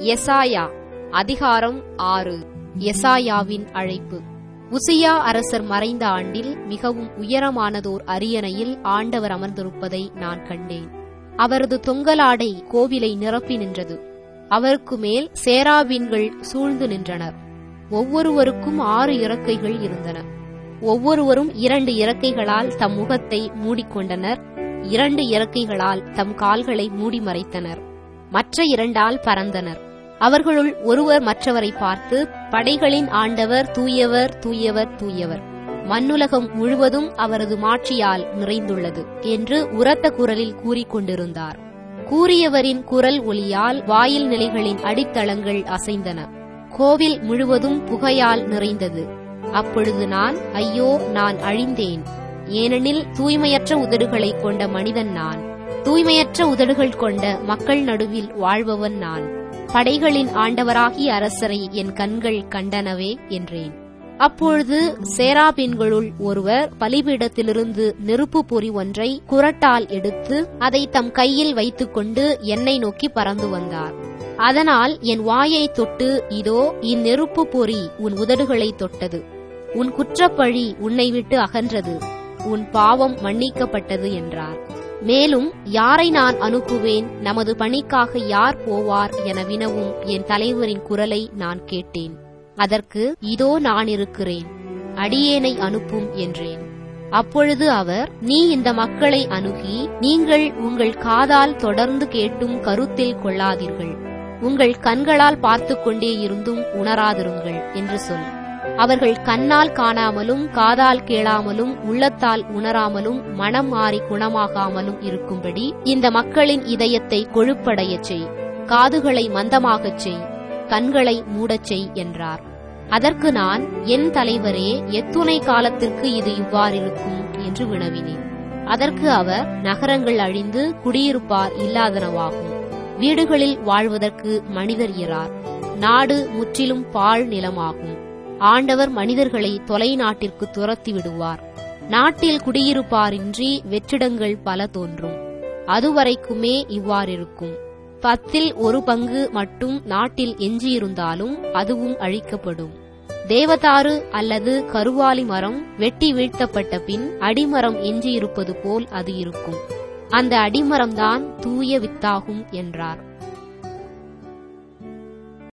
எசாயா அதிகாரம் 6. எசாயாவின் அழைப்பு. உசியா அரசர் மறைந்த ஆண்டில் மிகவும் உயரமானதோர் அரியணையில் ஆண்டவர் அமர்ந்திருப்பதை நான் கண்டேன். அவரது தொங்கலாடை கோவிலை நிரப்பி நின்றது. அவருக்கு மேல் சேராபீன்கள் சூழ்ந்து நின்றனர். ஒவ்வொருவருக்கும் 6 இறக்கைகள் இருந்தன. ஒவ்வொருவரும் 2 இறக்கைகளால் தம் முகத்தை மூடிக்கொண்டனர், 2 இறக்கைகளால் தம் கால்களை மூடி மறைத்தனர், மற்ற 2ஆல் பறந்தனர். அவர்களுள் ஒருவர் மற்றவரை பார்த்து, படைகளின் ஆண்டவர் தூயவர், தூயவர், தூயவர், மண்ணுலகம் முழுவதும் அவரது மாட்சியால் நிறைந்துள்ளது என்று உரத்த குரலில் கூறிக்கொண்டிருந்தார். கூறியவரின் குரல் ஒலியால் வாயில் நிலைகளின் அடித்தளங்கள் அசைந்தன. கோவில் முழுவதும் புகையால் நிறைந்தது. அப்பொழுது நான், ஐயோ, நான் அழிந்தேன், ஏனெனில் தூய்மையற்ற உதடுகளைக் கொண்ட மனிதன் நான், தூய்மையற்ற உதடுகள் கொண்ட மக்கள் நடுவில் வாழ்பவன் நான். படைகளின் ஆண்டவராகிய அரசரை என் கண்கள் கண்டனவே என்றேன். அப்பொழுது சேராபீன்களுள் ஒருவர் பலிபீடத்திலிருந்து நெருப்பு பொறி ஒன்றை குறட்டால் எடுத்து அதை தம் கையில் வைத்துக்கொண்டு என்னை நோக்கி பறந்து வந்தார். அதனால் என் வாயை தொட்டு, இதோ இந்நெருப்பு பொறி உன் உதடுகளை தொட்டது, உன் குற்றப்பழி உன்னை விட்டு அகன்றது, உன் பாவம் மன்னிக்கப்பட்டது என்றார். மேலும், யாரை நான் அனுப்புவேன், நமது பணிக்காக யார் போவார் என வினவும் என் தலைவரின் குரலை நான் கேட்டேன். அதற்கு, இதோ நான் இருக்கிறேன், அடியேனை அனுப்பும் என்றேன். அப்பொழுது அவர், நீ இந்த மக்களை அணுகி, நீங்கள் உங்கள் காதால் தொடர்ந்து கேட்டும் கருத்தில் கொள்ளாதீர்கள், உங்கள் கண்களால் பார்த்து கொண்டே இருந்தும் உணராதிருங்கள் என்று சொல். அவர்கள் கண்ணால் காணாமலும் காதால் கேளாமலும் உள்ளத்தால் உணராமலும் மனம் மாறி குணமாகாமலும் இருக்கும்படி இந்த மக்களின் இதயத்தை கொழுப்படையச் செய், காதுகளை மந்தமாகச் செய், கண்களை மூடச் செய் என்றார். அதற்கு நான், என் தலைவரே, எத்துணை காலத்திற்கு இது இவ்வாறிருக்கும் என்று வினவினேன். அதற்கு அவர், நகரங்கள் அழிந்து குடியிருப்பார் இல்லாதனவாகும், வீடுகளில் வாழ்வதற்கு மனிதர் இரார், நாடு முற்றிலும் பாழ் நிலமாகும். ஆண்டவர் மனிதர்களை தொலை நாட்டிற்கு துரத்தி விடுவார். நாட்டில் குடியிருப்பாரின்றி வெற்றிடங்கள் பல தோன்றும். அதுவரைக்குமே இவ்வாறிருக்கும். 10 1 பங்கு மட்டும் நாட்டில் எஞ்சியிருந்தாலும் அதுவும் அழிக்கப்படும். தேவதாரு அல்லது கருவாலி மரம் வெட்டி வீழ்த்தப்பட்ட பின் அடிமரம் எஞ்சியிருப்பது போல் அது இருக்கும். அந்த அடிமரம்தான் தூய வித்தாகும் என்றார்.